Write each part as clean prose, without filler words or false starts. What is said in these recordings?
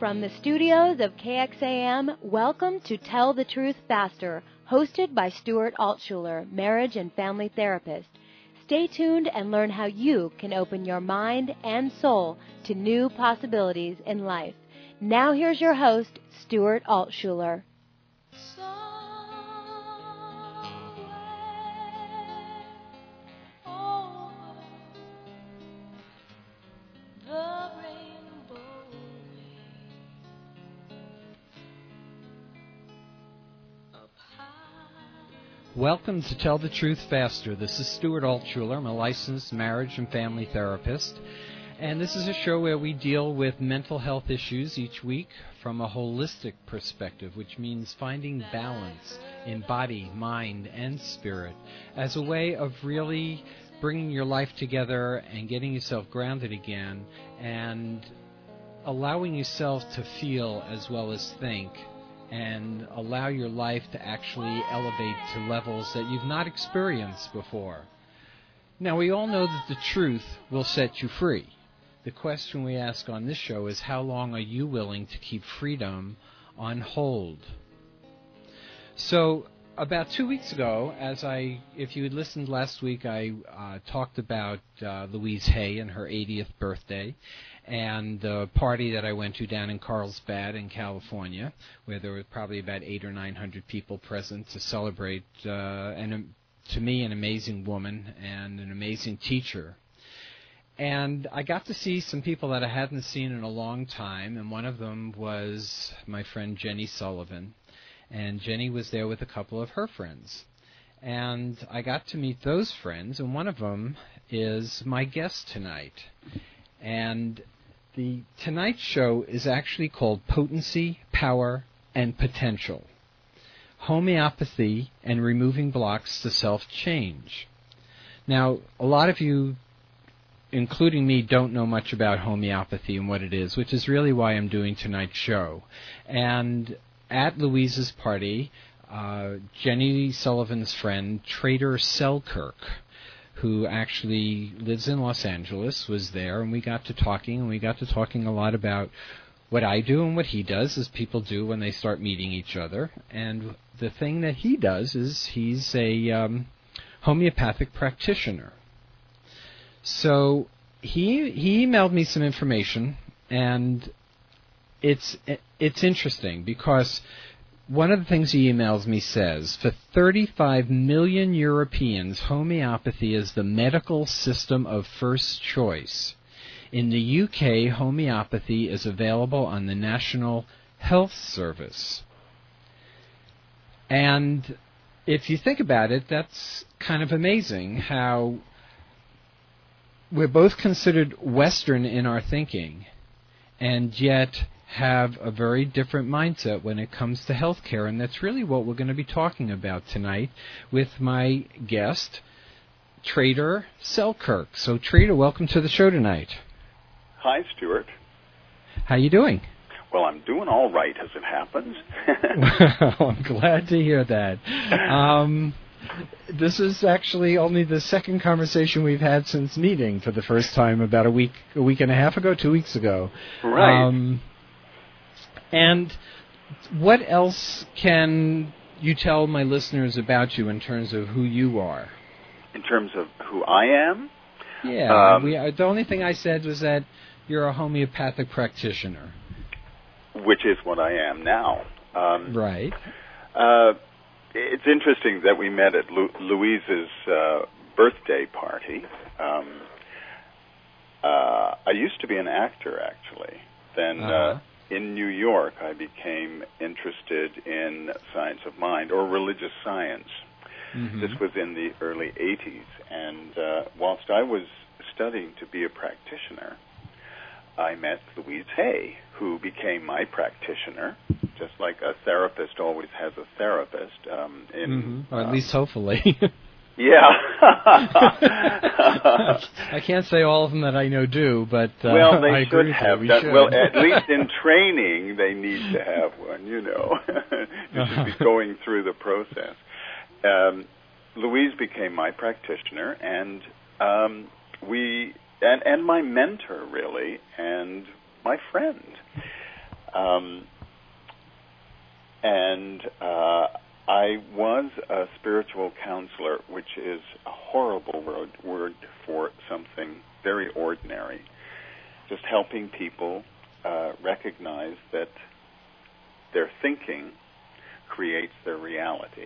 From the studios of KXAM, welcome to Tell the Truth Faster, hosted by Stuart Altshuler, marriage and family therapist. Stay tuned and learn how you can open your mind and soul to new possibilities in life. Now here's your host, Stuart Altshuler. Welcome to Tell the Truth Faster. This is Stuart Altshuler. I'm a licensed marriage and family therapist. And this is a show where we deal with mental health issues each week from a holistic perspective, which means finding balance in body, mind, and spirit as a way of really bringing your life together and getting yourself grounded again and allowing yourself to feel as well as think and allow your life to actually elevate to levels that you've not experienced before. Now, we all know that the truth will set you free. The question we ask on this show is, how long are you willing to keep freedom on hold? So, about 2 weeks ago, if you had listened last week, I talked about Louise Hay and her 80th birthday, and the party that I went to down in Carlsbad in California, where there were probably about 800 or 900 people present to celebrate, to me, an amazing woman and an amazing teacher. And I got to see some people that I hadn't seen in a long time, and one of them was my friend Jenny Sullivan. And Jenny was there with a couple of her friends. And I got to meet those friends, and one of them is my guest tonight. And the tonight's show is actually called Potency, Power, and Potential: Homeopathy and Removing Blocks to Self-Change. Now, a lot of you, including me, don't know much about homeopathy and what it is, which is really why I'm doing tonight's show. And at Louise's party, Jenny Sullivan's friend, Trader Selkirk, who actually lives in Los Angeles, was there, and we got to talking a lot about what I do and what he does, as people do when they start meeting each other. And the thing that he does is he's a homeopathic practitioner. So he emailed me some information, and it's interesting because one of the things he emails me says, for 35 million Europeans, homeopathy is the medical system of first choice. In the UK, homeopathy is available on the National Health Service. And if you think about it, that's kind of amazing how we're both considered Western in our thinking, and yet have a very different mindset when it comes to healthcare, and that's really what we're going to be talking about tonight with my guest, Trader Selkirk. So, Trader, welcome to the show tonight. Hi, Stuart. How you doing? Well, I'm doing all right, as it happens. Well, I'm glad to hear that. This is actually only the second conversation we've had since meeting for the first time about a week and a half ago, 2 weeks ago. Right. And what else can you tell my listeners about you in terms of who you are? In terms of who I am? Yeah. The only thing I said was that you're a homeopathic practitioner. Which is what I am now. Right. It's interesting that we met at Louise's birthday party. I used to be an actor, actually. Then in New York, I became interested in science of mind, or religious science. Mm-hmm. This was in the early 80s. And whilst I was studying to be a practitioner, I met Louise Hay, who became my practitioner, just like a therapist always has a therapist. Or at least hopefully. Yeah. I can't say all of them that I know do, but well, they I should agree have with that. should. Well, at least in training, they need to have one. You should be going through the process. Louise became my practitioner, and my mentor, really, and my friend. I was a spiritual counselor, which is a horrible word for something very ordinary. Just helping people recognize that their thinking creates their reality.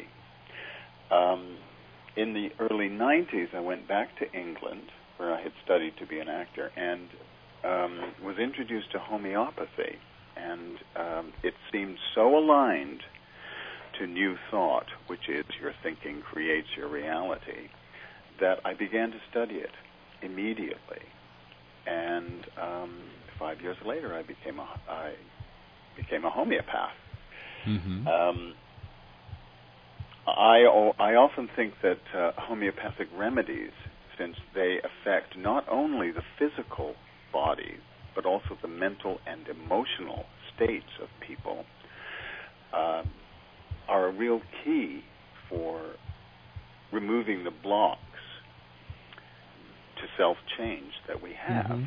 In the early 90s, I went back to England, where I had studied to be an actor, and was introduced to homeopathy. And it seemed so aligned to New Thought, which is your thinking creates your reality, that I began to study it immediately. And 5 years later, I became a homeopath. Mm-hmm. I often think that homeopathic remedies, since they affect not only the physical body, but also the mental and emotional states of people, are a real key for removing the blocks to self-change that we have. Mm-hmm.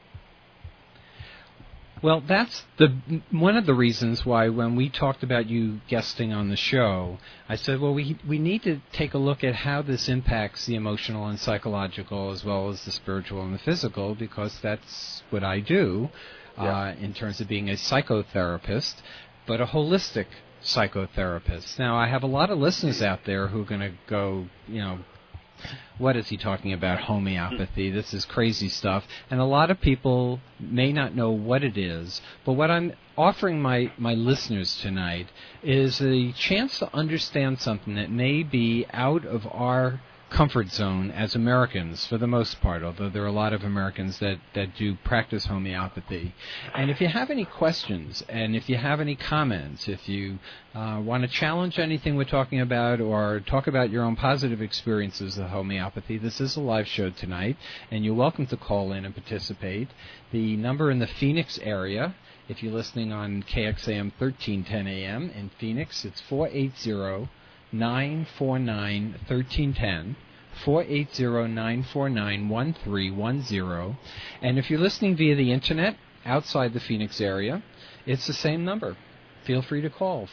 Well, that's one of the reasons why when we talked about you guesting on the show, I said, well, we need to take a look at how this impacts the emotional and psychological as well as the spiritual and the physical, because that's what I do in terms of being a psychotherapist, but a holistic psychotherapist. Now, I have a lot of listeners out there who are going to go, what is he talking about, homeopathy? This is crazy stuff. And a lot of people may not know what it is. But what I'm offering my listeners tonight is a chance to understand something that may be out of our comfort zone as Americans, for the most part, although there are a lot of Americans that do practice homeopathy. And if you have any questions, and if you have any comments, if you want to challenge anything we're talking about or talk about your own positive experiences with homeopathy, this is a live show tonight, and you're welcome to call in and participate. The number in the Phoenix area, if you're listening on KXAM 1310 AM in Phoenix, it's 480-949-1310, 480-949-1310. And if you're listening via the Internet outside the Phoenix area, it's the same number. Feel free to call,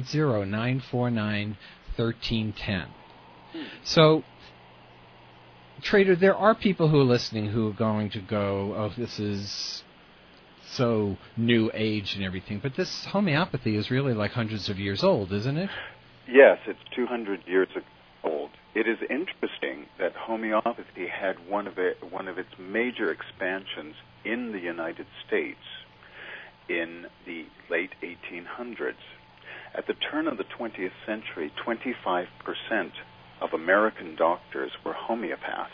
480-949-1310. So, Trader, there are people who are listening who are going to go, oh, this is so new age and everything, but this homeopathy is really like hundreds of years old, isn't it? Yes, it's 200 years old. It is interesting that homeopathy had one of its major expansions in the United States in the late 1800s. At the turn of the 20th century, 25% of American doctors were homeopaths.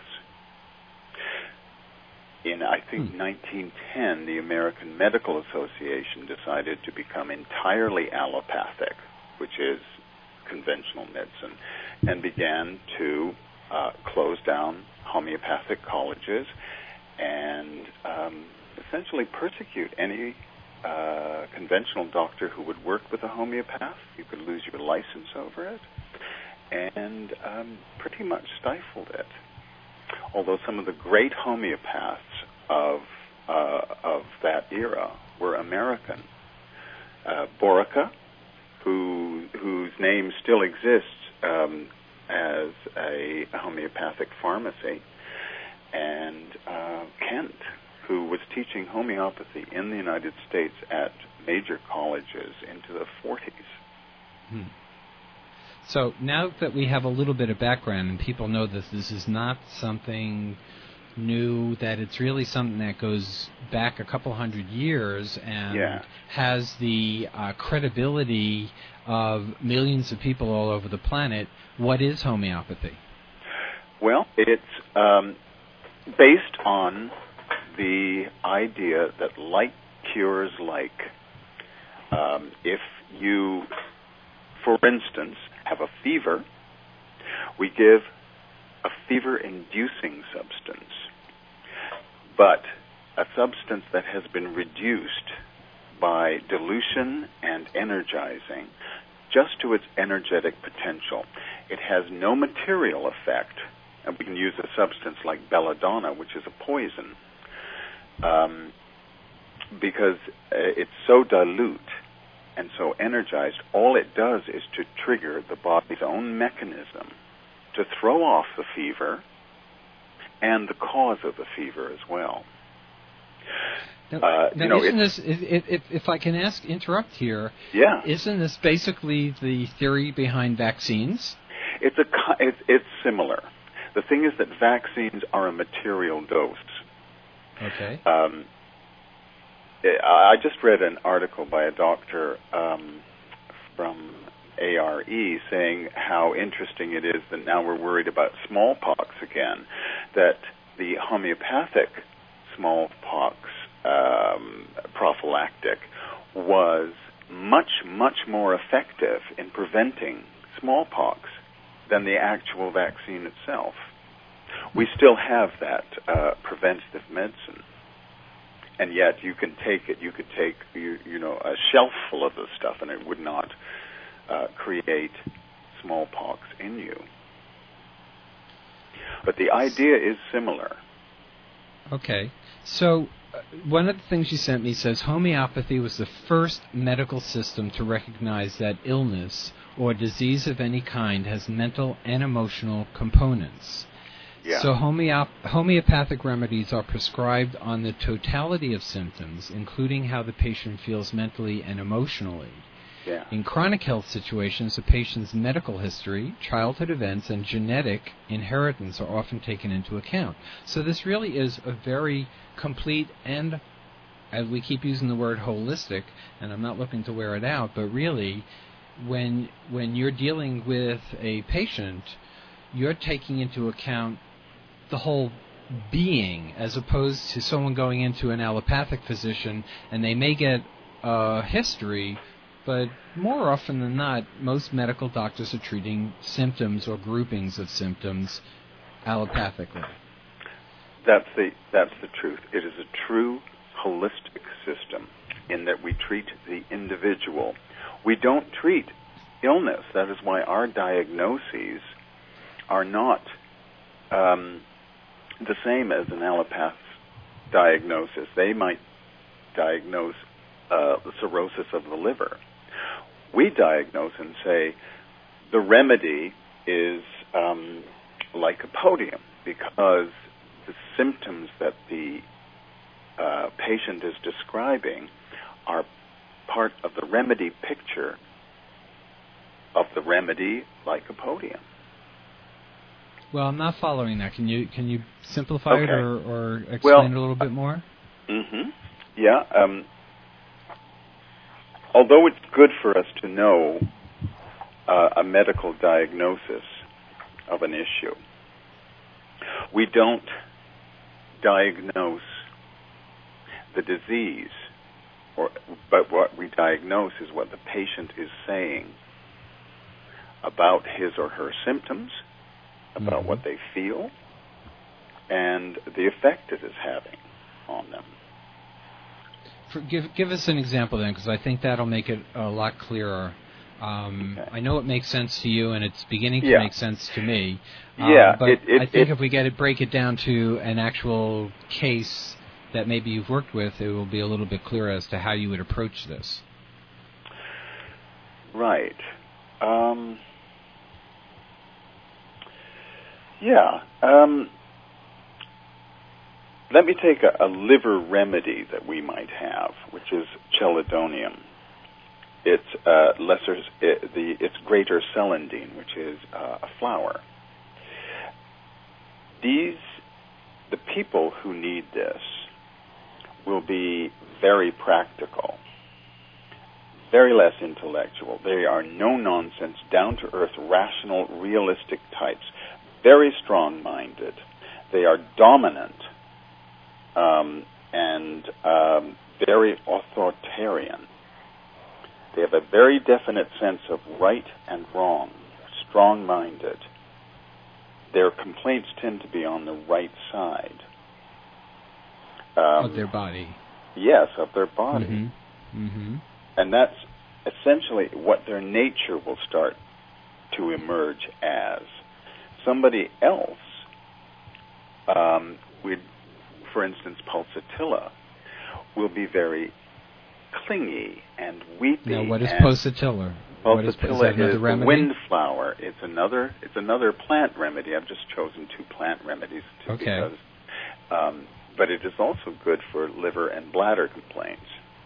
In, I think, 1910, the American Medical Association decided to become entirely allopathic, which is conventional medicine, and began to close down homeopathic colleges and essentially persecute any conventional doctor who would work with a homeopath. You could lose your license over it, and pretty much stifled it. Although some of the great homeopaths of that era were American. Borica, whose name still exists as a homeopathic pharmacy, and Kent, who was teaching homeopathy in the United States at major colleges into the 40s. So now that we have a little bit of background and people know that this is not something new, that it's really something that goes back a couple hundred years and has the credibility of millions of people all over the planet, what is homeopathy? Well, it's based on the idea that like cures like. If you, for instance, have a fever, we give a fever-inducing substance, but a substance that has been reduced by dilution and energizing just to its energetic potential. It has no material effect, and we can use a substance like belladonna, which is a poison, because it's so dilute and so energized, all it does is to trigger the body's own mechanism to throw off the fever and the cause of the fever as well. Now isn't this, if I can interrupt here, yeah. Isn't this basically the theory behind vaccines? It's similar. The thing is that vaccines are a material dose. Okay. I just read an article by a doctor from ARE saying how interesting it is that now we're worried about smallpox again, that the homeopathic smallpox prophylactic was much, much more effective in preventing smallpox than the actual vaccine itself. We still have that preventative medicine, and yet you can take it. You could take a shelf full of this stuff, and it would not create smallpox in you. But the idea is similar. Okay. So one of the things you sent me says homeopathy was the first medical system to recognize that illness or disease of any kind has mental and emotional components. Yeah. So homeopathic remedies are prescribed on the totality of symptoms, including how the patient feels mentally and emotionally. Yeah. In chronic health situations, the patient's medical history, childhood events, and genetic inheritance are often taken into account. So this really is a very complete and, as we keep using the word holistic, and I'm not looking to wear it out, but really, when you're dealing with a patient, you're taking into account the whole being, as opposed to someone going into an allopathic physician, and they may get a history, but more often than not, most medical doctors are treating symptoms or groupings of symptoms allopathically. That's the truth. It is a true holistic system in that we treat the individual. We don't treat illness. That is why our diagnoses are not the same as an allopath's diagnosis. They might diagnose the cirrhosis of the liver. We diagnose and say the remedy is lycopodium, because the symptoms that the patient is describing are part of the remedy picture of the remedy lycopodium. Well, I'm not following that. Can you simplify it or explain it a little bit more? Mm-hmm. Yeah. Although it's good for us to know a medical diagnosis of an issue, we don't diagnose the disease, but what we diagnose is what the patient is saying about his or her symptoms, about what they feel, and the effect it is having on them. Give us an example then, because I think that'll make it a lot clearer. Okay. I know it makes sense to you, and it's beginning to make sense to me. But I think if we break it down to an actual case that maybe you've worked with, it will be a little bit clearer as to how you would approach this. Right. Let me take a liver remedy that we might have, which is chelidonium. It's it's greater celandine, which is a flower. The people who need this will be very practical, very less intellectual. They are no-nonsense, down-to-earth, rational, realistic types, very strong-minded. They are dominant and very authoritarian. They have a very definite sense of right and wrong, strong-minded. Their complaints tend to be on the right side. Of their body. Yes, of their body. Mm-hmm. Mm-hmm. And that's essentially what their nature will start to emerge as. Somebody else, for instance, Pulsatilla, will be very clingy and weepy. Now, what is pulsatilla? Pulsatilla is the remedy? windflower. It's another plant remedy. I've just chosen 2 plant remedies because, but it is also good for liver and bladder complaints.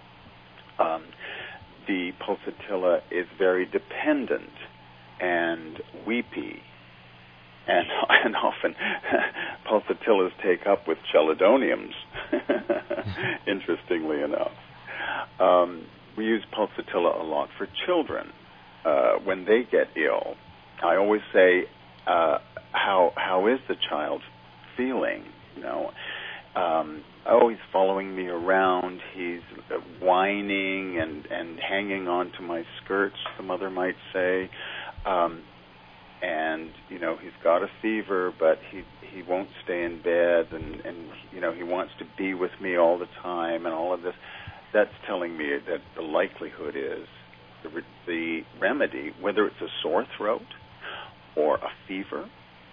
The pulsatilla is very dependent and weepy, and often pulsatillas take up with chelidoniums, interestingly enough. We use pulsatilla a lot for children when they get ill. I always say, how is the child feeling? You know, he's following me around. He's whining and hanging on to my skirts, the mother might say. And, you know, he's got a fever, but he won't stay in bed, and you know, he wants to be with me all the time, and all of this. That's telling me that the likelihood is the remedy, whether it's a sore throat or a fever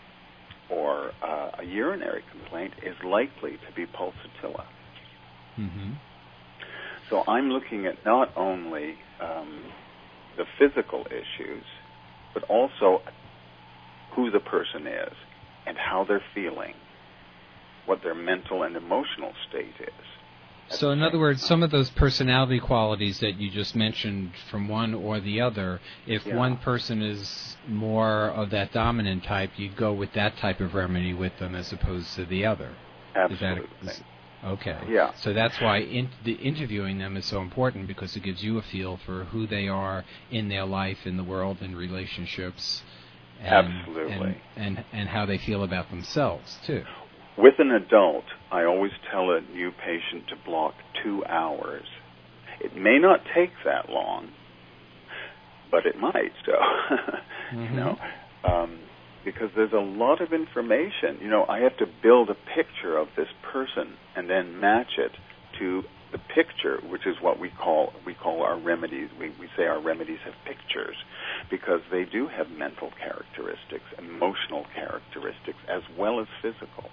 or a urinary complaint, is likely to be pulsatilla. Mm-hmm. So I'm looking at not only the physical issues, but also who the person is and how they're feeling, what their mental and emotional state is. So in other words, some of those personality qualities that you just mentioned from one or the other, if one person is more of that dominant type, you'd go with that type of remedy with them as opposed to the other. Absolutely. Okay. Yeah. So that's why interviewing them is so important, because it gives you a feel for who they are in their life, in the world, in relationships. Absolutely. And how they feel about themselves, too. With an adult, I always tell a new patient to block 2 hours. It may not take that long, but it might. So, mm-hmm. You know, because there's a lot of information. You know, I have to build a picture of this person and then match it to the picture, which is what we call our remedies. We say our remedies have pictures, because they do have mental characteristics, emotional characteristics, as well as physical.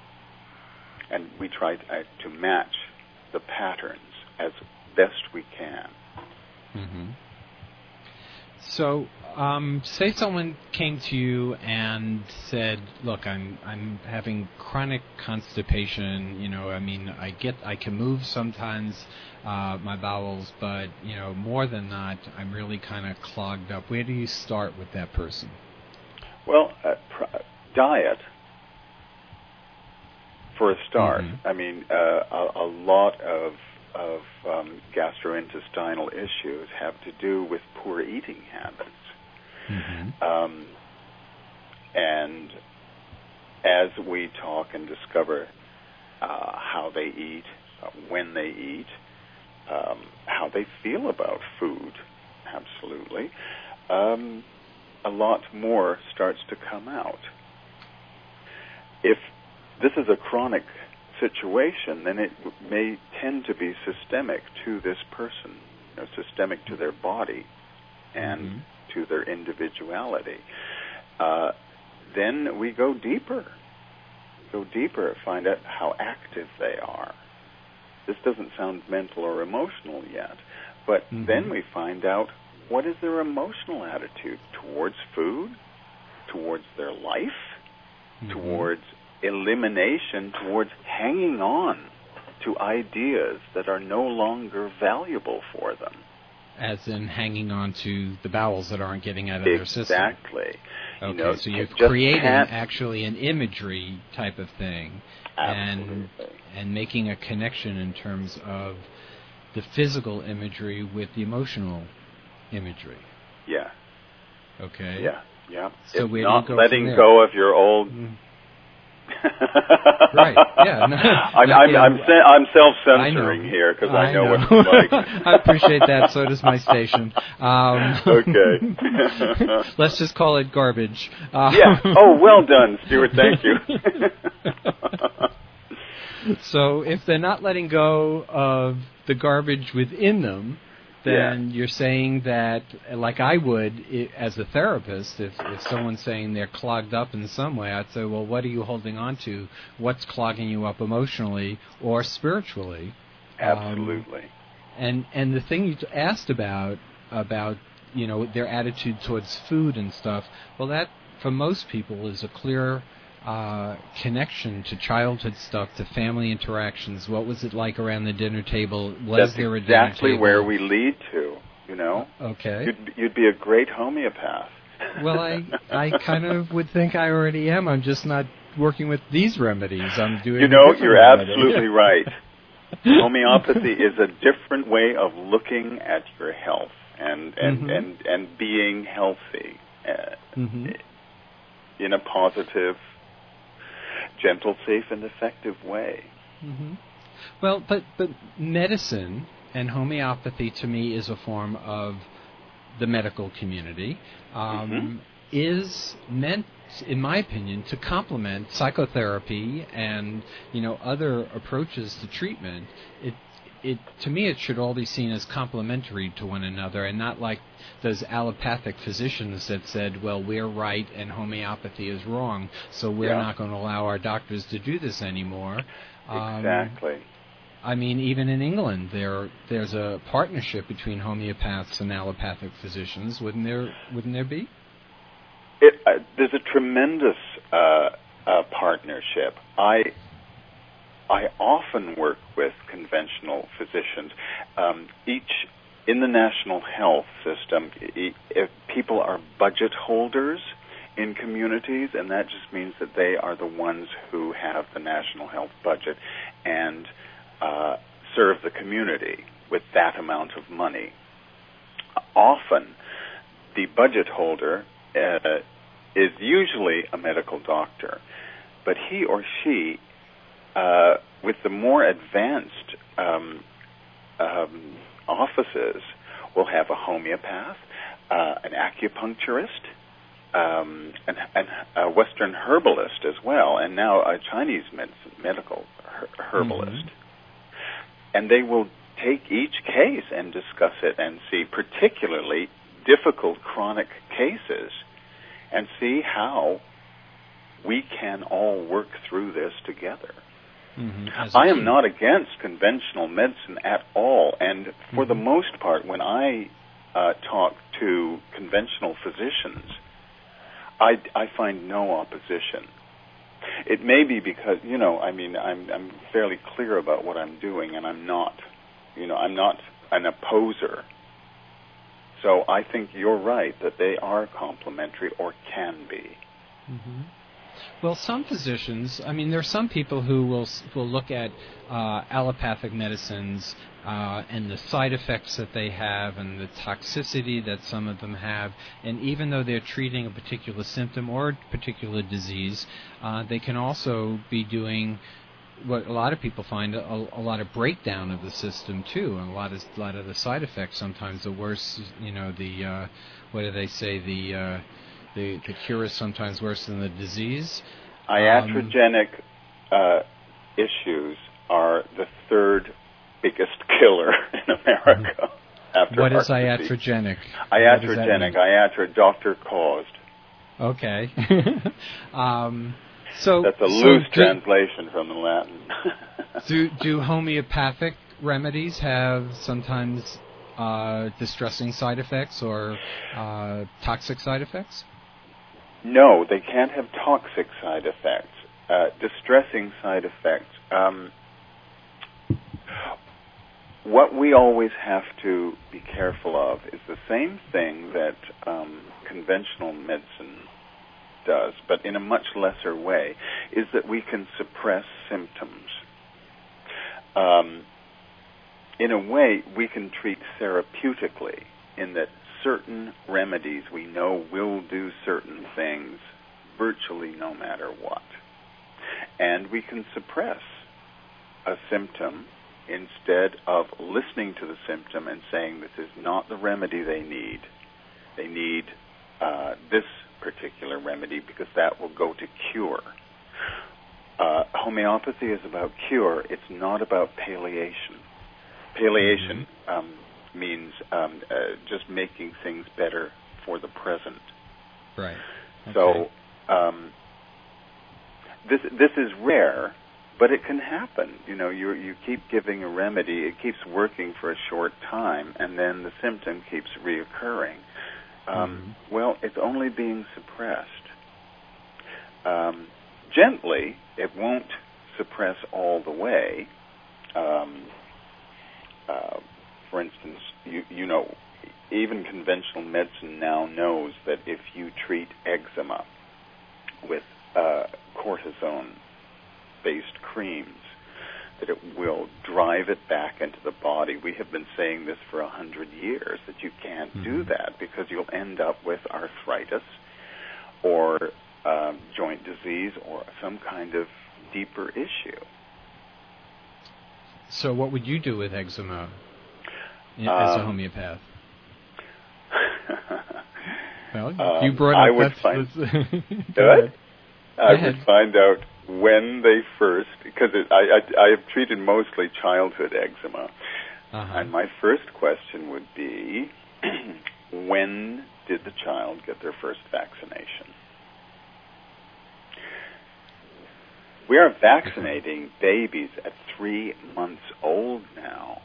And we try to match the patterns as best we can. Mm-hmm. So, say someone came to you and said, "Look, I'm having chronic constipation. You know, I mean, I can move sometimes, my bowels, but you know, more than that, I'm really kind of clogged up." Where do you start with that person? Well, diet. For a start, mm-hmm. I mean, a lot of gastrointestinal issues have to do with poor eating habits. Mm-hmm. And as we talk and discover how they eat, when they eat, how they feel about food, absolutely, a lot more starts to come out. If this is a chronic situation, then it may tend to be systemic to this person, you know, systemic to their body and mm-hmm. to their individuality. Then we go deeper, find out how active they are. This doesn't sound mental or emotional yet, but mm-hmm. then we find out what is their emotional attitude towards food, towards their life, mm-hmm. towards elimination, towards hanging on to ideas that are no longer valuable for them. As in hanging on to the bowels that aren't getting out of their system. Exactly. Okay, you know, so you're creating actually an imagery type of thing. Absolutely. And making a connection in terms of the physical imagery with the emotional imagery. Yeah. Okay. Yeah. So it's where not do you go letting from there? go of your old... Right. Yeah. No, I'm self-censoring here because I know what it's like. I appreciate that. So does my station. Okay. Let's just call it garbage. Yeah. Oh, well done, Stuart. Thank you. So if they're not letting go of the garbage within them, then you're saying that, like I would as a therapist, if someone's saying they're clogged up in some way, I'd say, well, what are you holding on to? What's clogging you up emotionally or spiritually? Absolutely. And the thing you asked about their attitude towards food and stuff, well, that for most people is a clear connection to childhood stuff, to family interactions. What was it like around the dinner table? That's exactly where we lead to, Okay. You'd be a great homeopath. Well, I kind of would think I already am. I'm just not working with these remedies. I'm doing you're absolutely right. Homeopathy is a different way of looking at your health and being healthy in a positive, gentle, safe, and effective way. Mm-hmm. Well, but medicine and homeopathy to me is a form of the medical community, is meant, in my opinion, to complement psychotherapy and other approaches to treatment. To me, it should all be seen as complementary to one another, and not like those allopathic physicians that said, well, we're right and homeopathy is wrong, so we're not going to allow our doctors to do this anymore. Exactly. I mean, even in England, there's a partnership between homeopaths and allopathic physicians. Wouldn't there be? There's a tremendous partnership. I often work with conventional physicians. In the national health system, if people are budget holders in communities, and that just means that they are the ones who have the national health budget and serve the community with that amount of money. Often, the budget holder is usually a medical doctor, but he or she, with the more advanced offices, will have a homeopath, an acupuncturist, and a Western herbalist as well, and now a Chinese medical herbalist. And they will take each case and discuss it and see particularly difficult chronic cases and see how we can all work through this together. I am not against conventional medicine at all, and for the most part, when I talk to conventional physicians, I find no opposition. It may be because, I'm fairly clear about what I'm doing, and I'm not an opposer. So I think you're right that they are complementary, or can be. Well, some physicians, there are some people who will look at allopathic medicines and the side effects that they have and the toxicity that some of them have, and even though they're treating a particular symptom or a particular disease, they can also be doing what a lot of people find a lot of breakdown of the system too, and a lot of the side effects sometimes are worse. What do they say? The cure is sometimes worse than the disease. Iatrogenic issues are the third biggest killer in America after What is heart iatrogenic? Iatra, doctor caused. Okay. So that's a loose translation from the Latin. do homeopathic remedies have sometimes distressing side effects or toxic side effects? No, they can't have toxic side effects. Distressing side effects. What we always have to be careful of is the same thing that conventional medicine does, but in a much lesser way, is that we can suppress symptoms. In a way, we can treat therapeutically in that certain remedies we know will do certain things virtually no matter what. And we can suppress a symptom instead of listening to the symptom and saying this is not the remedy they need. They need this particular remedy because that will go to cure. Homeopathy is about cure. It's not about palliation. Palliation means just making things better for the present. Right. Okay. So this is rare, But it can happen. You keep giving a remedy, it keeps working for a short time, and then the symptom keeps reoccurring. Well, it's only being suppressed. Gently, it won't suppress all the way. For instance, even conventional medicine now knows that if you treat eczema with cortisone-based creams, that it will drive it back into the body. We have been saying this for 100 years, that you can't do that because you'll end up with arthritis or joint disease or some kind of deeper issue. So what would you do with eczema as a homeopath? Well, you brought up I would find out when they first, because I have treated mostly childhood eczema, and my first question would be, when did the child get their first vaccination? We are vaccinating babies at 3 months old now.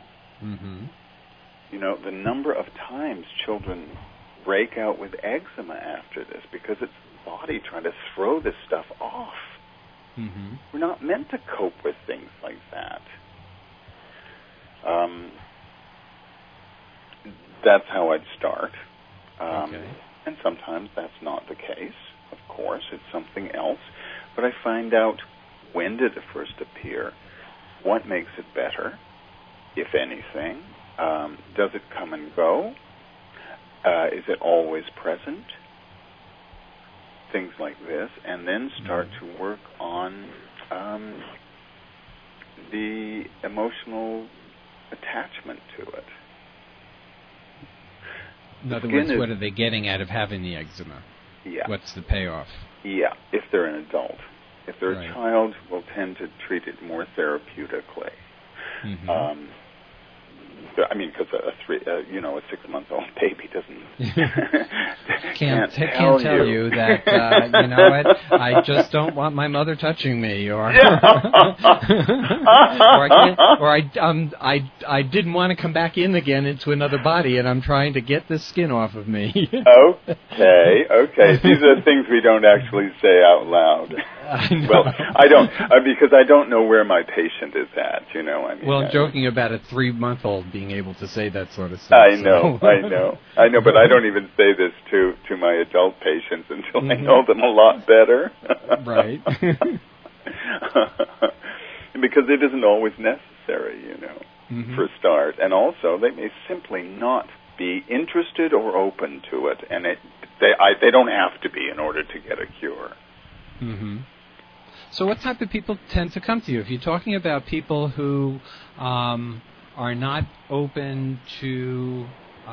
The number of times children break out with eczema after this because it's the body trying to throw this stuff off. We're not meant to cope with things like that. That's how I'd start. And sometimes that's not the case. Of course, it's something else. But I find out, when did it first appear? What makes it better, if anything? Does it come and go? Is it always present? Things like this, and then start to work on the emotional attachment to it. In other words, what are they getting out of having the eczema? Yeah. What's the payoff? Yeah, if they're an adult. If they're a child, we'll tend to treat it more therapeutically. Because a 6-month-old baby doesn't can't tell you that what, I just don't want my mother touching me, or I didn't want to come back in again into another body, and I'm trying to get this skin off of me. Okay. These are things we don't actually say out loud. Well, I don't, because I don't know where my patient is at. Well, I'm joking about a 3-month-old being able to say that sort of stuff. I know, but I don't even say this to my adult patients until I know them a lot better. Right. Because it isn't always necessary, for a start. And also, they may simply not be interested or open to it, and they don't have to be in order to get a cure. So what type of people tend to come to you? If you're talking about people who are not open to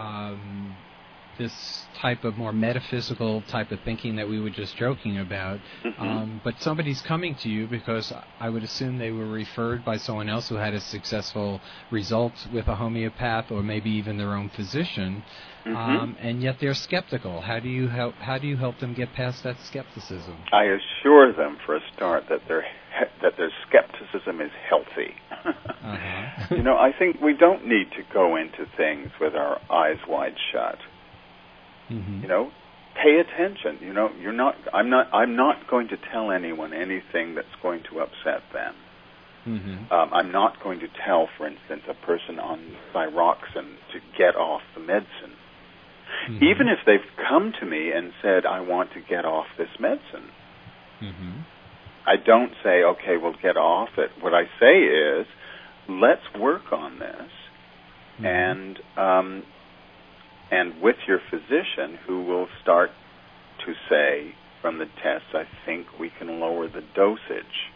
this type of more metaphysical type of thinking that we were just joking about, but somebody's coming to you because I would assume they were referred by someone else who had a successful result with a homeopath or maybe even their own physician, and yet they're skeptical. How do you help them get past that skepticism? I assure them, for a start, that their skepticism is healthy. I think we don't need to go into things with our eyes wide shut. Pay attention. I'm not going to tell anyone anything that's going to upset them. I'm not going to tell, for instance, a person on thyroxine to get off the medicine. Even if they've come to me and said, I want to get off this medicine. I don't say, okay, we'll get off it. What I say is, let's work on this, and with your physician, who will start to say from the tests, I think we can lower the dosage.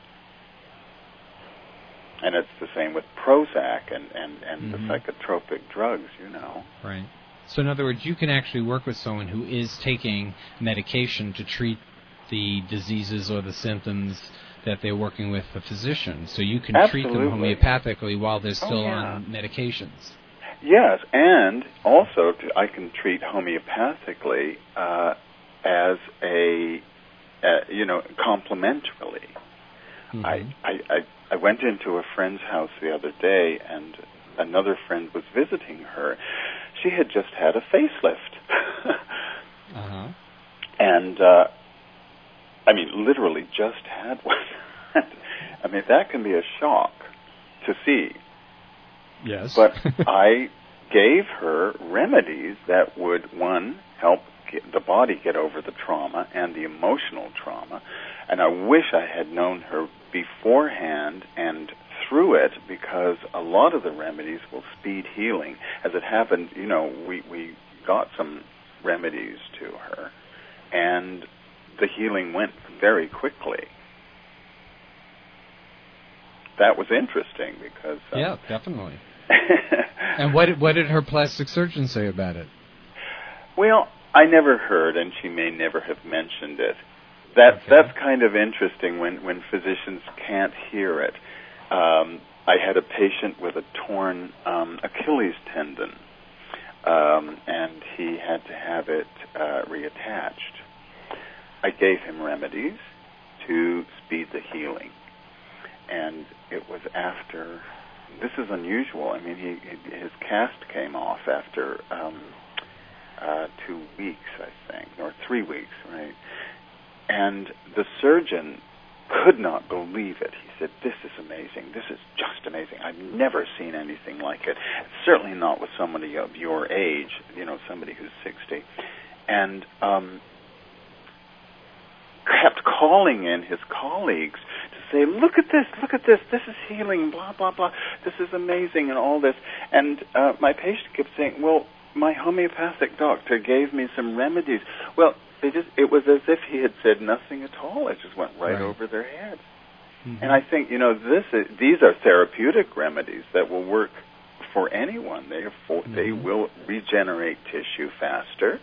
And it's the same with Prozac and the psychotropic drugs, Right. So in other words, you can actually work with someone who is taking medication to treat the diseases or the symptoms that they're working with a physician. So you can treat them homeopathically while they're still on medications. Yes, and also I can treat homeopathically as complementarily. I went into a friend's house the other day, and another friend was visiting her. She had just had a facelift. Uh-huh. And, I mean, literally just had one. I mean, that can be a shock to see. Yes. But I gave her remedies that would, one, help the body get over the trauma and the emotional trauma. And I wish I had known her beforehand and through it, because a lot of the remedies will speed healing. As it happened, you know, we got some remedies to her, and the healing went very quickly. That was interesting because... yeah, definitely. And what did her plastic surgeon say about it? Well, I never heard, and she may never have mentioned it. That's kind of interesting when physicians can't hear it. I had a patient with a torn Achilles tendon, and he had to have it reattached. I gave him remedies to speed the healing, and it was after... This is unusual. I mean, his cast came off after 2 weeks, I think, or 3 weeks, right? And the surgeon could not believe it. He said, "This is amazing. This is just amazing. I've never seen anything like it. Certainly not with somebody of your age, you know, somebody who's 60. And kept calling in his colleagues to say, look at this, this is healing, blah, blah, blah, this is amazing, and all this. And my patient kept saying, well, my homeopathic doctor gave me some remedies. Well, it was as if he had said nothing at all. It just went right over their heads. Mm-hmm. And I think, you know, these are therapeutic remedies that will work for anyone. They will regenerate tissue faster,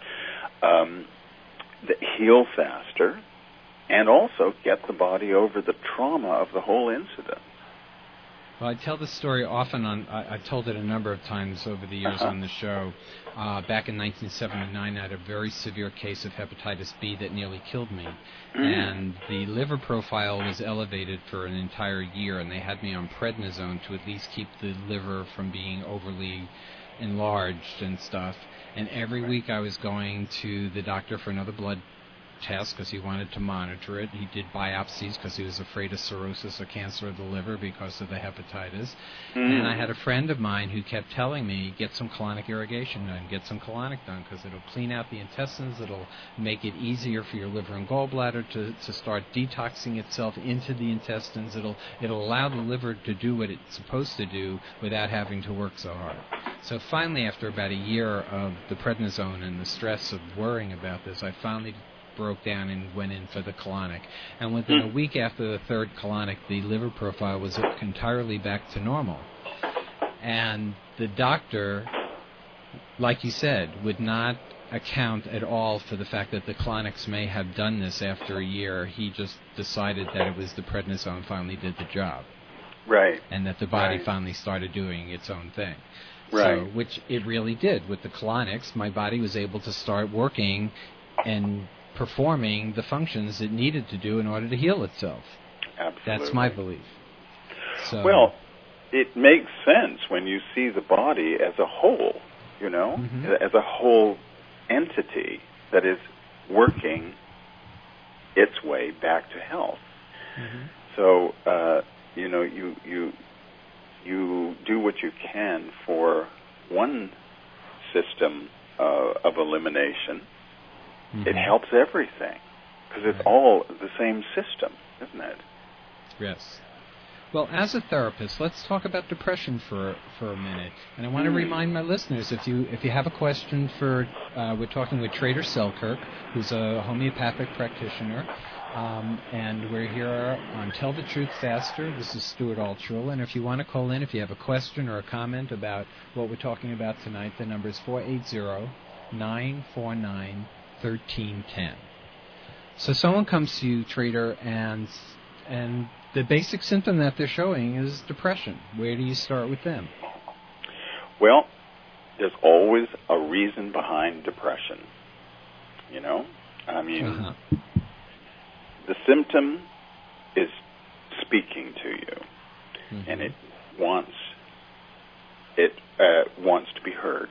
heal faster, and also get the body over the trauma of the whole incident. Well, I tell this story often I've told it a number of times over the years on the show. Back in 1979, I had a very severe case of hepatitis B that nearly killed me. And the liver profile was elevated for an entire year, and they had me on prednisone to at least keep the liver from being overly enlarged and stuff. And every week I was going to the doctor for another blood test because he wanted to monitor it. He did biopsies because he was afraid of cirrhosis or cancer of the liver because of the hepatitis. And I had a friend of mine who kept telling me, get some colonic irrigation done, get some colonic done, because it'll clean out the intestines, it'll make it easier for your liver and gallbladder to start detoxing itself into the intestines. It'll allow the liver to do what it's supposed to do without having to work so hard. So finally, after about a year of the prednisone and the stress of worrying about this, I finally broke down and went in for the colonic. And within a week after the third colonic, the liver profile was entirely back to normal. And the doctor, like you said, would not account at all for the fact that the colonics may have done this after a year. He just decided that it was the prednisone finally did the job. Right. And that the body finally started doing its own thing. Right. So, which it really did. With the colonics, my body was able to start working and performing the functions it needed to do in order to heal itself. Absolutely. That's my belief. So, well, it makes sense when you see the body as a whole, you know, as a whole entity that is working its way back to health. So, you know, you do what you can for one system of elimination. It helps everything, because it's all the same system, isn't it? Yes. Well, as a therapist, let's talk about depression for a minute. And I want to remind my listeners, if you have a question for, we're talking with Trader Selkirk, who's a homeopathic practitioner, and we're here on Tell the Truth Faster. This is Stuart Altschul, and if you want to call in, if you have a question or a comment about what we're talking about tonight, the number is 480-949-1310. So someone comes to you, Trader, and the basic symptom that they're showing is depression. Where do you start with them? Well, there's always a reason behind depression. You know? I mean, the symptom is speaking to you. and it wants to be heard.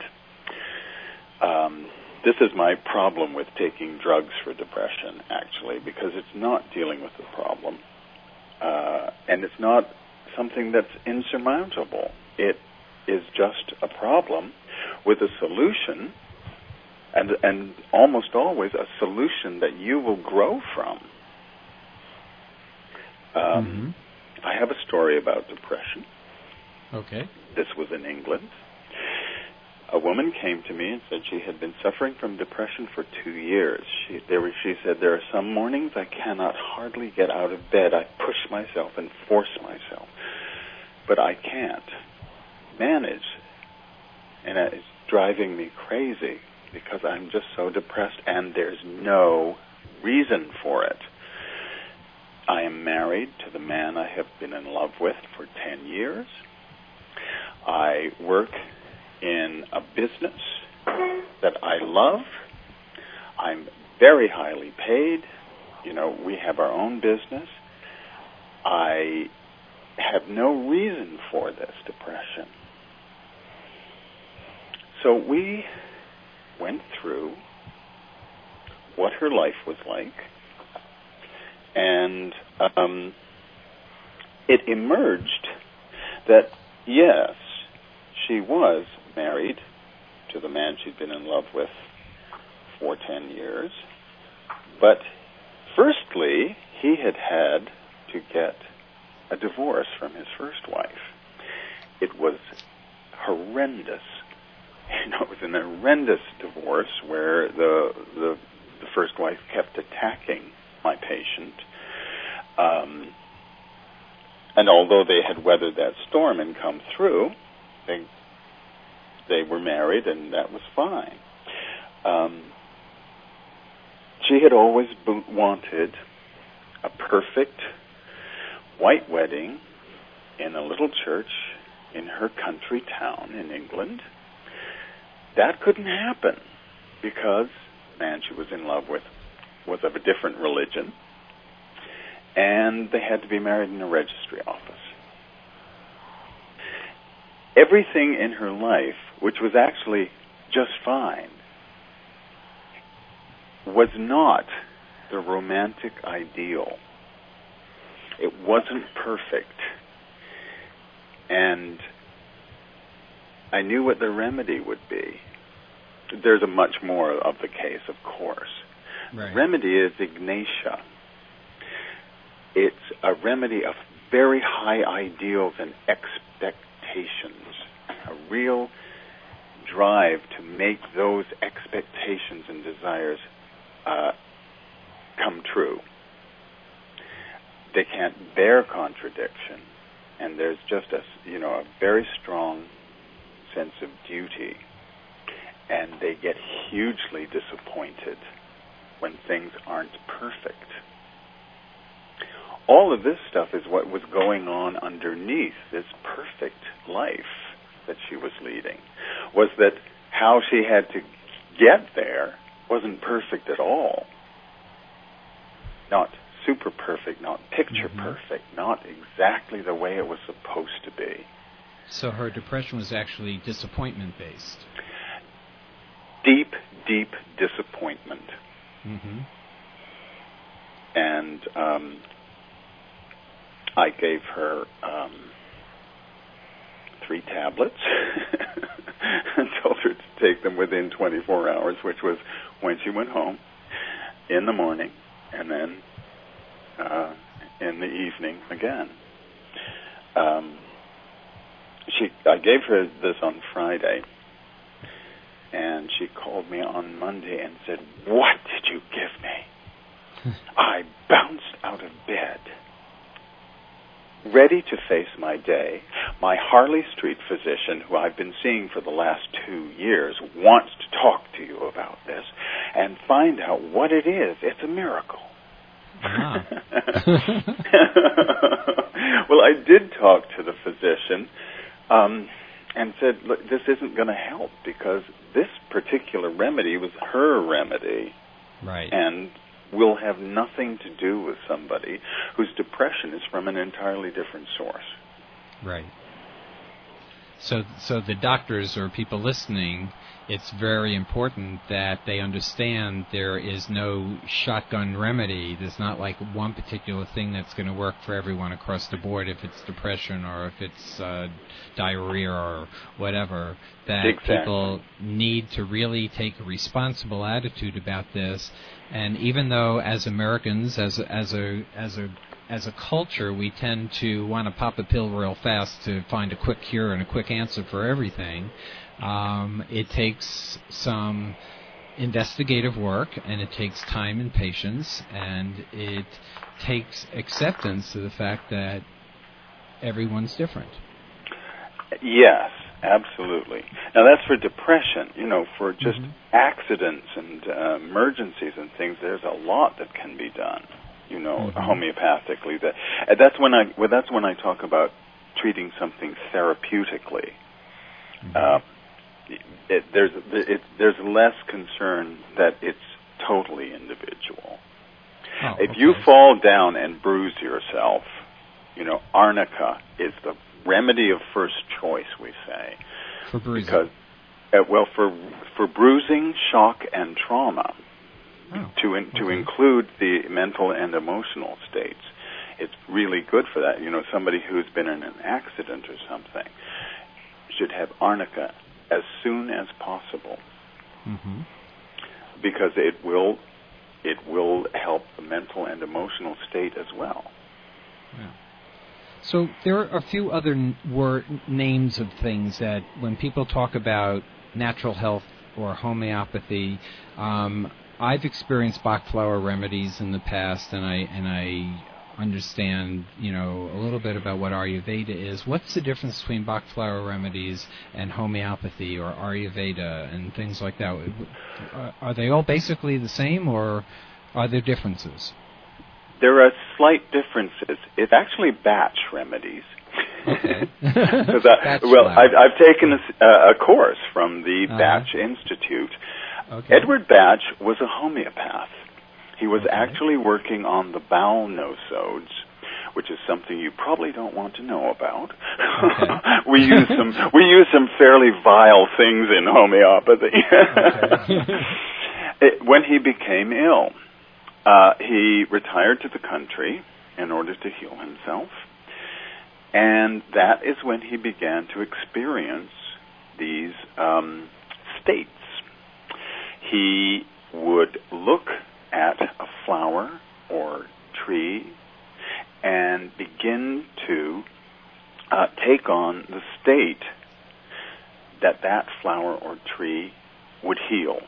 This is my problem with taking drugs for depression, actually, because it's not dealing with the problem, and it's not something that's insurmountable. It is just a problem with a solution, and almost always a solution that you will grow from. I have a story about depression. Okay. This was in England. A woman came to me and said she had been suffering from depression for 2 years. She said, there are some mornings I cannot hardly get out of bed. I push myself and force myself, but I can't manage. And it's driving me crazy because I'm just so depressed and there's no reason for it. I am married to the man I have been in love with for 10 years. I work in a business that I love. I'm very highly paid. We have our own business. I have no reason for this depression. So we went through what her life was like, and it emerged that, yes, she was married to the man she'd been in love with for 10 years, but firstly, he had to get a divorce from his first wife. It was horrendous. It was an horrendous divorce where the first wife kept attacking my patient. And although they had weathered that storm and come through, they were married, and that was fine. She had always wanted a perfect white wedding in a little church in her country town in England. That couldn't happen because the man she was in love with was of a different religion, and they had to be married in a registry office. Everything in her life, which was actually just fine, was not the romantic ideal. It wasn't perfect. And I knew what the remedy would be. There's a much more of the case, of course. Right. The remedy is Ignatia. It's a remedy of very high ideals and expectations, a real drive to make those expectations and desires come true. They can't bear contradiction, and there's just a very strong sense of duty, and they get hugely disappointed when things aren't perfect. All of this stuff is what was going on underneath this perfect life that she was leading, was that how she had to get there wasn't perfect at all. Not super perfect, not picture perfect, not exactly the way it was supposed to be. So her depression was actually disappointment-based. Deep, deep disappointment. Mm-hmm. And I gave her 3 tablets and told her to take them within 24 hours, which was when she went home, in the morning, and then in the evening again. I gave her this on Friday, and she called me on Monday and said, "What did you give me?" I bounced out of bed, ready to face my day. My Harley Street physician, who I've been seeing for the last 2 years, wants to talk to you about this and find out what it is. It's a miracle. Ah. Well, I did talk to the physician and said, look, this isn't going to help because this particular remedy was her remedy. Right. And will have nothing to do with somebody whose depression is from an entirely different source. Right. So the doctors or people listening, it's very important that they understand there is no shotgun remedy. There's not like one particular thing that's going to work for everyone across the board if it's depression or if it's diarrhea or whatever. That people need to really take a responsible attitude about this. And even though as Americans, as a culture, we tend to want to pop a pill real fast to find a quick cure and a quick answer for everything. It takes some investigative work, and it takes time and patience, and it takes acceptance to the fact that everyone's different. Yes, absolutely. Now that's for depression. For just accidents and emergencies and things, there's a lot that can be done. Homeopathically. That's when I talk about treating something therapeutically. There's less concern that it's totally individual. If you fall down and bruise yourself, arnica is the remedy of first choice, we say. For bruising. Because, for bruising, shock, and trauma. To include the mental and emotional states. It's really good for that. Somebody who's been in an accident or something should have arnica as soon as possible, because it will help the mental and emotional state as well. Yeah. So there are a few other names of things that when people talk about natural health or homeopathy, I've experienced Bach flower remedies in the past, and I understand, a little bit about what Ayurveda is. What's the difference between Bach flower remedies and homeopathy or Ayurveda and things like that? Are they all basically the same, or are there differences? There are slight differences. It's actually Bach remedies. Okay. I've taken a course from the Bach Institute. Okay. Edward Bach was a homeopath. He was actually working on the bowel nosodes, which is something you probably don't want to know about. Okay. we use some fairly vile things in homeopathy. Okay. When he became ill, he retired to the country in order to heal himself, and that is when he began to experience these states. He would look at a flower or tree and begin to take on the state that flower or tree would heal.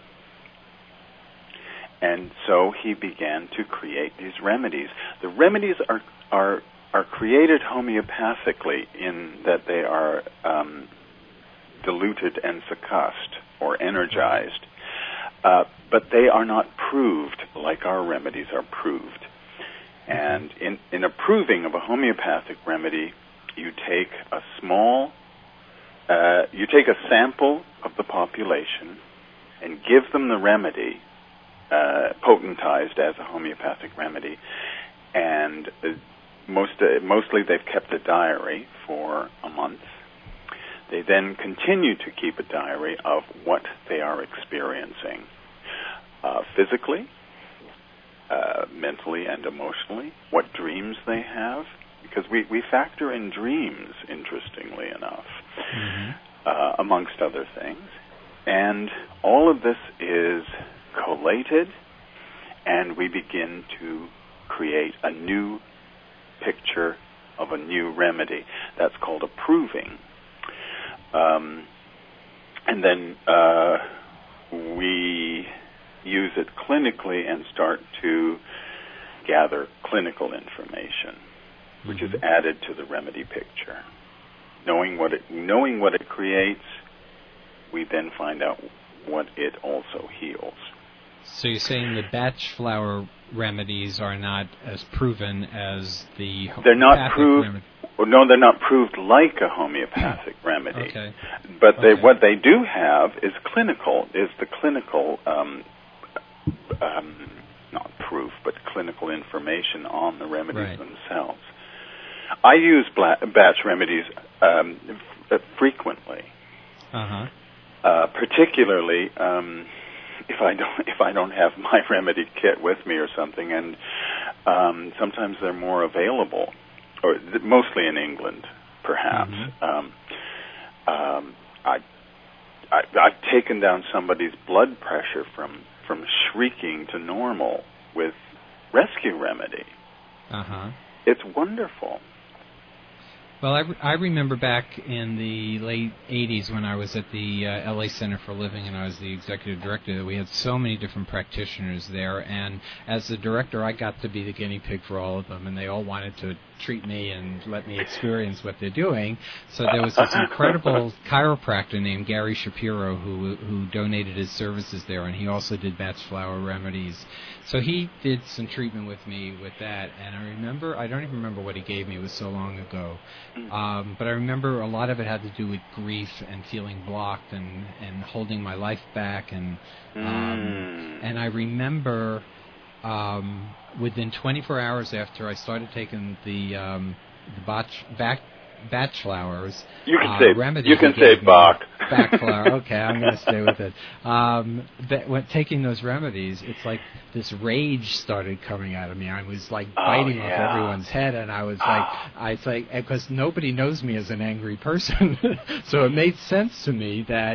And so he began to create these remedies. The remedies are created homeopathically in that they are diluted and succussed or energized. But they are not proved like our remedies are proved. And in approving of a homeopathic remedy, you take a sample of the population and give them the remedy, potentized as a homeopathic remedy, and mostly they've kept a diary for a month. They then continue to keep a diary of what they are experiencing, physically, mentally, and emotionally, what dreams they have, because we factor in dreams, interestingly enough, amongst other things. And all of this is collated, and we begin to create a new picture of a new remedy. That's called approving. And then we use it clinically and start to gather clinical information, which is added to the remedy picture. Knowing what it creates, we then find out what it also heals. So you're saying the Bach flower remedies are not as proven as the homeopathic remedy? No, they're not proved like a homeopathic remedy. Okay. But what they do have is the clinical, not proof, but clinical information on the remedies themselves. I use batch remedies frequently. Particularly if I don't have my remedy kit with me or something, and sometimes they're more available, or mostly in England, perhaps. I've taken down somebody's blood pressure from shrieking to normal with rescue remedy. It's wonderful. Well, I remember back in the late 80s when I was at the LA Center for Living and I was the executive director, that we had so many different practitioners there, and as the director I got to be the guinea pig for all of them, and they all wanted to treat me and let me experience what they're doing. So there was this incredible chiropractor named Gary Shapiro who donated his services there, and he also did batch flower remedies. So he did some treatment with me with that, and I don't even remember what he gave me, it was so long ago. But I remember a lot of it had to do with grief and feeling blocked and holding my life back, and I remember within 24 hours after I started taking the batch flowers, you can say Bach. Bach flower. Okay, I'm going to stay with it. When taking those remedies, it's like this rage started coming out of me. I was like biting off everyone's head, and I was like, because nobody knows me as an angry person, so it made sense to me that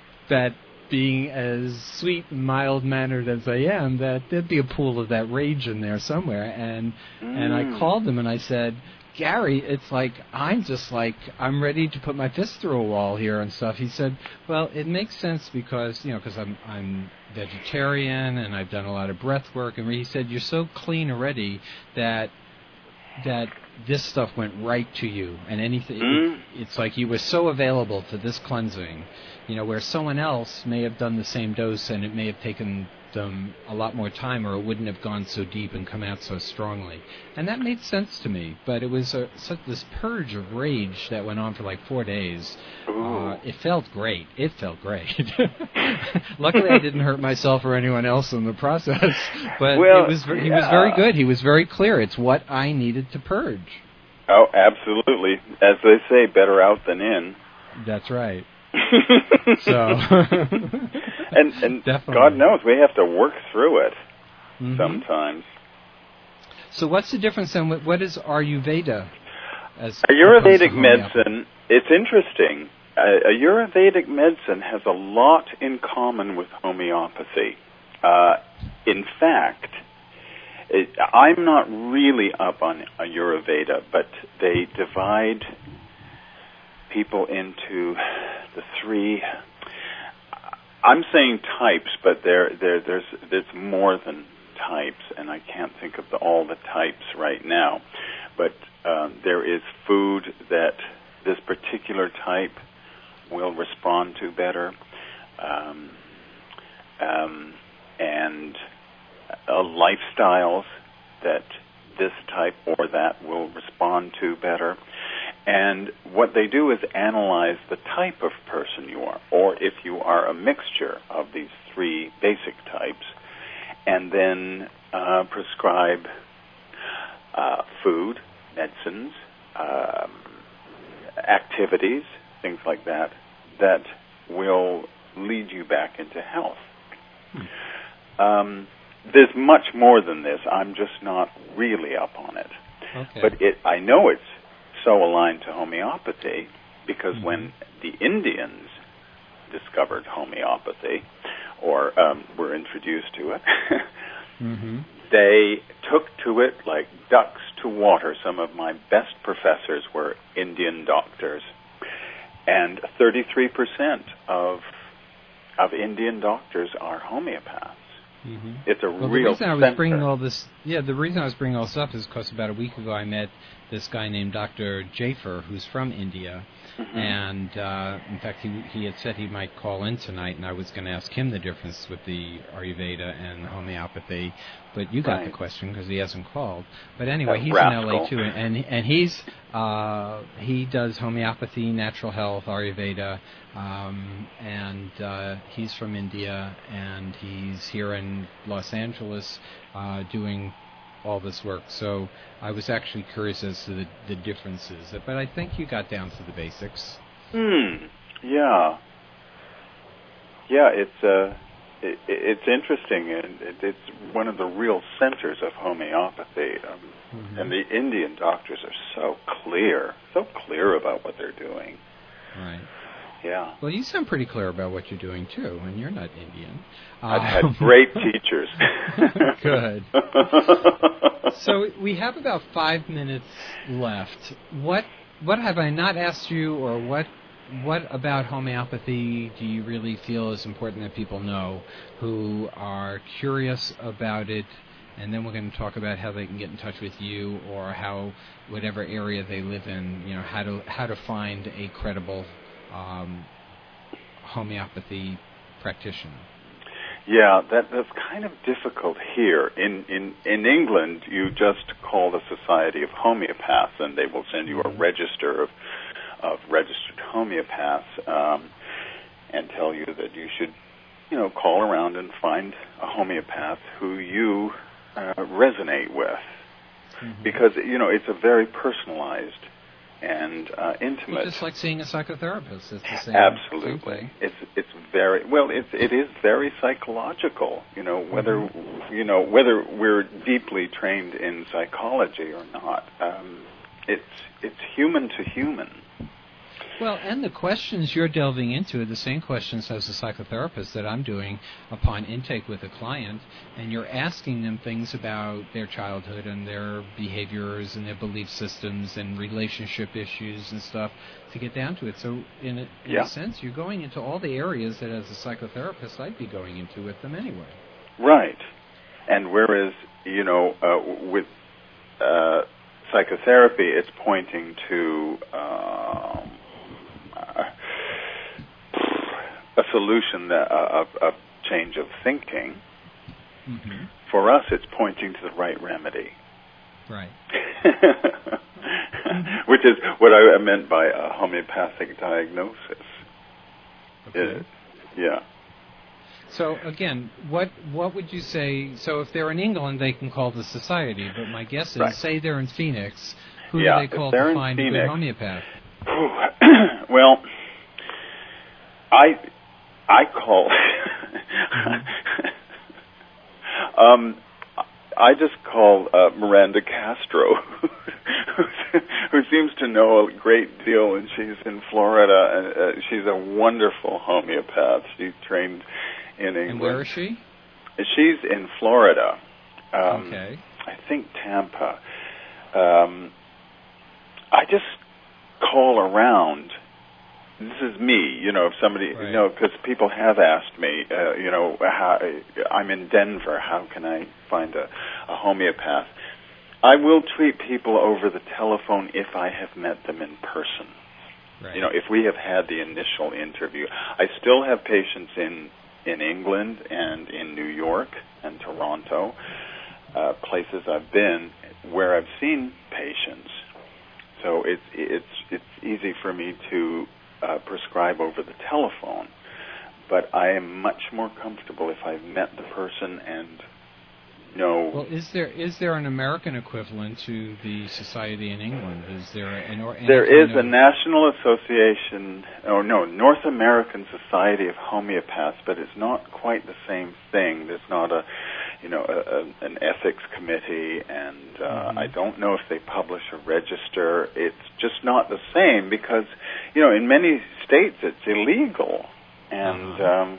being as sweet and mild-mannered as I am, that there'd be a pool of that rage in there somewhere. And I called him and I said, Gary, it's like, I'm ready to put my fist through a wall here and stuff. He said, well, it makes sense because I'm vegetarian and I've done a lot of breath work. And he said, you're so clean already that this stuff went right to you, and anything. It's like you were so available to this cleansing, where someone else may have done the same dose and it may have taken them a lot more time, or it wouldn't have gone so deep and come out so strongly. And that made sense to me. But it was this purge of rage that went on for like 4 days. It felt great. Luckily, I didn't hurt myself or anyone else in the process. But he was very good. He was very clear. It's what I needed to purge. Oh, absolutely. As they say, better out than in. That's right. So, and God knows we have to work through it sometimes. So, what's the difference then? What is Ayurveda? Ayurvedic medicine. It's interesting. Ayurvedic medicine has a lot in common with homeopathy. In fact, I'm not really up on Ayurveda, but they divide people into the three. I'm saying types, but there's more than types, and I can't think of all the types right now. But there is food that this particular type will respond to better, and lifestyles that this type or that will respond to better. And what they do is analyze the type of person you are, or if you are a mixture of these three basic types, and then prescribe food, medicines, activities, things like that, that will lead you back into health. There's much more than this. I'm just not really up on it. Okay. But I know it's so aligned to homeopathy because when the Indians discovered homeopathy, or were introduced to it, they took to it like ducks to water. Some of my best professors were Indian doctors, and 33% of Indian doctors are homeopaths. It's a real the reason I was center. bringing all this, the reason I was bringing all this up is because about a week ago I met this guy named Dr. Jafer, who's from India, and in fact he had said he might call in tonight, and I was going to ask him the difference with the Ayurveda and homeopathy, but you got the question because he hasn't called. But anyway, he's in LA too, and he does homeopathy, natural health, Ayurveda, and he's from India, and he's here in Los Angeles doing all this work. So I was actually curious as to the differences. But I think you got down to the basics. Yeah. Yeah, it's interesting, and it's one of the real centers of homeopathy. And the Indian doctors are so clear about what they're doing. Right. Yeah. Well, you sound pretty clear about what you're doing, too, and you're not Indian. I've had great teachers. Good. So we have about 5 minutes left. What have I not asked you, or what about homeopathy do you really feel is important that people know who are curious about it? And then we're going to talk about how they can get in touch with you, or how, whatever area they live in, how to find a credible homeopathy practitioner. Yeah, that's kind of difficult here. In England, you just call the Society of Homeopaths, and they will send you a register of registered homeopaths, and tell you that you should, call around and find a homeopath who you resonate with, because it's a very personalized and intimate. Well, just like seeing a psychotherapist, it's the same. Absolutely, same thing. It's very well. It is very psychological. Whether whether we're deeply trained in psychology or not, it's human to human. Well, and the questions you're delving into are the same questions as a psychotherapist that I'm doing upon intake with a client, and you're asking them things about their childhood and their behaviors and their belief systems and relationship issues and stuff to get down to it. So in a sense, you're going into all the areas that as a psychotherapist I'd be going into with them anyway. Right. And whereas, with psychotherapy, it's pointing to a solution of change of thinking. For us, it's pointing to the right remedy. Right. Which is what I meant by a homeopathic diagnosis. Okay. Yeah. So again, what would you say? So if they're in England, they can call the society. But my guess is, say they're in Phoenix, who do they call to find a good homeopath? Well, I call. I just call Miranda Castro, who seems to know a great deal, and she's in Florida. She's a wonderful homeopath. She trained in England. And where is she? She's in Florida. Okay. I think Tampa. I just call around. This is me, if somebody, because people have asked me, how, I'm in Denver, how can I find a homeopath? I will treat people over the telephone if I have met them in person. Right. If we have had the initial interview. I still have patients in England and in New York and Toronto, places I've been where I've seen patients. So it's easy for me to prescribe over the telephone, but I am much more comfortable if I've met the person and know. Well, is there an American equivalent to the society in England? Is there There is a National Association, North American Society of Homeopaths, but it's not quite the same thing. There's not an ethics committee, and I don't know if they publish a register. It's just not the same because, in many states it's illegal, and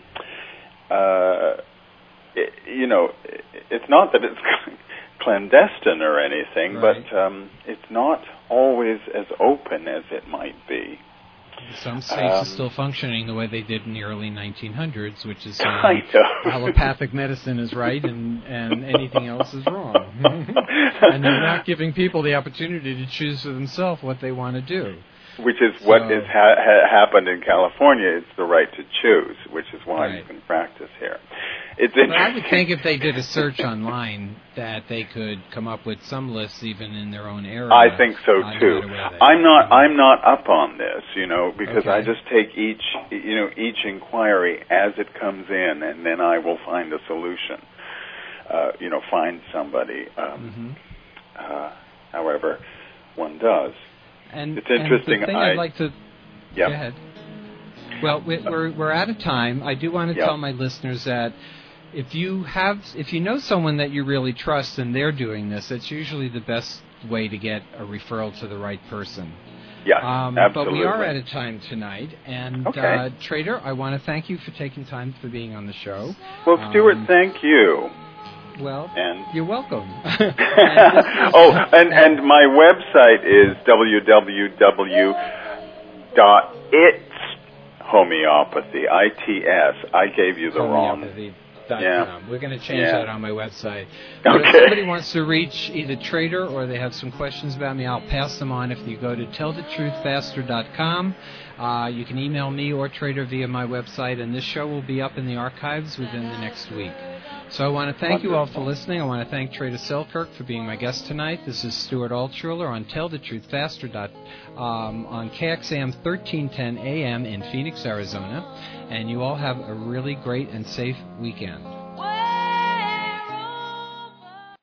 it's not that it's clandestine or anything, right. But it's not always as open as it might be. Some states are still functioning the way they did in the early 1900s, which is allopathic medicine is right and anything else is wrong. And they're not giving people the opportunity to choose for themselves what they want to do. Which is what has happened in California. It's the right to choose, which is why you can practice here. But I would think if they did a search online that they could come up with some lists even in their own area. I think so too. I'm not up on this, because I just take each inquiry as it comes in, and then I will find a solution. find somebody. However, one does. And it's interesting. And the thing I'd like to go ahead. Well, we're out of time. I do want to tell my listeners that if you know someone that you really trust and they're doing this, it's usually the best way to get a referral to the right person. Yeah, absolutely. But we are out of time tonight. And, Trader, I want to thank you for taking time for being on the show. Well, Stuart, thank you. Well, you're welcome. and my website is www.itshomeopathy, ITS. I gave you the wrong. We're going to change that on my website. Okay. If somebody wants to reach either Trader or they have some questions about me, I'll pass them on. If you go to tellthetruthfaster.com, you can email me or Trader via my website, and this show will be up in the archives within the next week. So I want to thank you all for listening. I want to thank Trader Selkirk for being my guest tonight. This is Stuart Altshuler on Tell the Truth Faster on KXAM 1310 AM in Phoenix, Arizona. And you all have a really great and safe weekend.